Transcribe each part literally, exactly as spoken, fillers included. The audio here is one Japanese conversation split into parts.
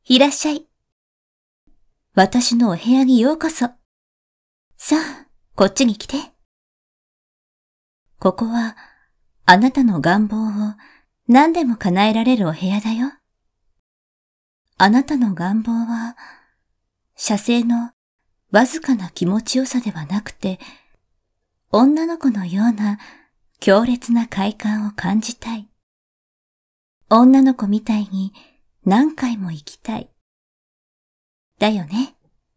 いらっしゃい。私のお部屋にようこそ。さあ、こっちに来て。ここは、あなたの願望を何でも叶えられるお部屋だよ。あなたの願望は、射精のわずかな気持ちよさではなくて、女の子のような強烈な快感を感じたい。女の子みたいに何回も生きたい。だよね。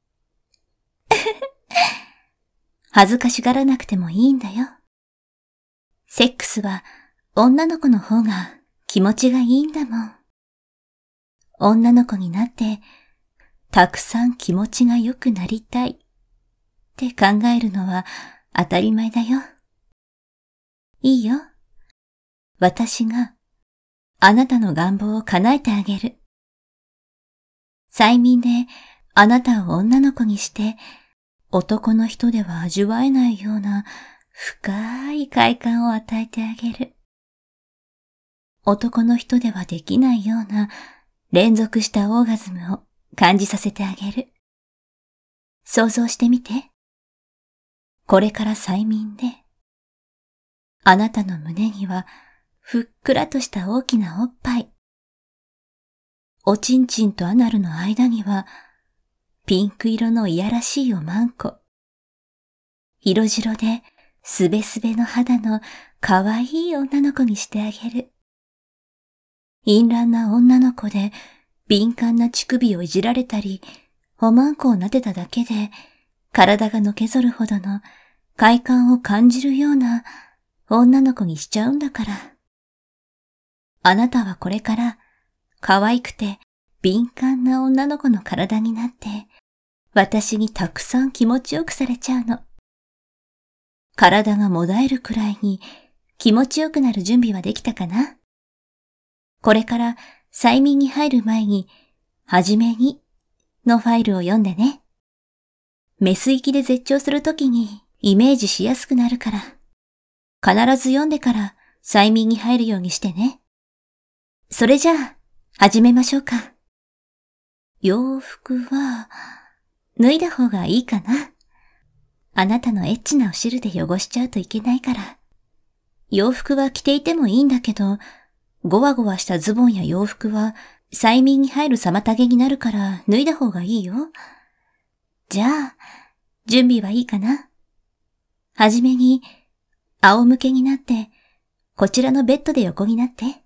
恥ずかしがらなくてもいいんだよ。セックスは女の子の方が気持ちがいいんだもん。女の子になって、たくさん気持ちが良くなりたいって考えるのは当たり前だよ。いいよ。私があなたの願望を叶えてあげる。催眠であなたを女の子にして、男の人では味わえないような深い快感を与えてあげる。男の人ではできないような連続したオーガズムを感じさせてあげる。想像してみて。これから催眠で、あなたの胸にはふっくらとした大きなおっぱい。おちんちんとアナルの間にはピンク色のいやらしいおまんこ。色白ですべすべの肌のかわいい女の子にしてあげる。淫乱な女の子で敏感な乳首をいじられたり、おまんこを撫でただけで体がのけぞるほどの快感を感じるような女の子にしちゃうんだから。あなたはこれから可愛くて敏感な女の子の体になって、私にたくさん気持ちよくされちゃうの。体がもだえるくらいに気持ちよくなる準備はできたかな？これから催眠に入る前に、はじめにのファイルを読んでね。メス息で絶頂するときにイメージしやすくなるから、必ず読んでから催眠に入るようにしてね。それじゃあ、始めましょうか。洋服は、脱いだ方がいいかな。あなたのエッチなお汁で汚しちゃうといけないから。洋服は着ていてもいいんだけど、ゴワゴワしたズボンや洋服は催眠に入る妨げになるから脱いだ方がいいよ。じゃあ、準備はいいかな。はじめに、仰向けになって、こちらのベッドで横になって。